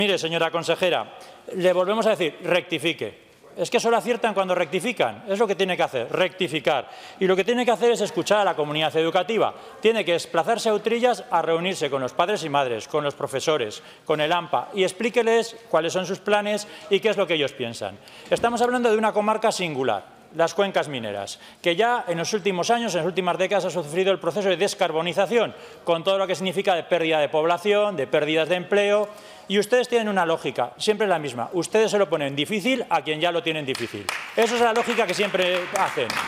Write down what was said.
Mire, señora consejera, le volvemos a decir, rectifique. Es que solo aciertan cuando rectifican. Es lo que tiene que hacer, rectificar. Y lo que tiene que hacer es escuchar a la comunidad educativa. Tiene que desplazarse a Utrillas a reunirse con los padres y madres, con los profesores, con el AMPA y explíqueles cuáles son sus planes y qué es lo que ellos piensan. Estamos hablando de una comarca singular, las cuencas mineras, que ya en los últimos años, en las últimas décadas, ha sufrido el proceso de descarbonización, con todo lo que significa de pérdida de población, de pérdidas de empleo. Y ustedes tienen una lógica, siempre la misma. Ustedes se lo ponen difícil a quien ya lo tienen difícil. Esa es la lógica que siempre hacen.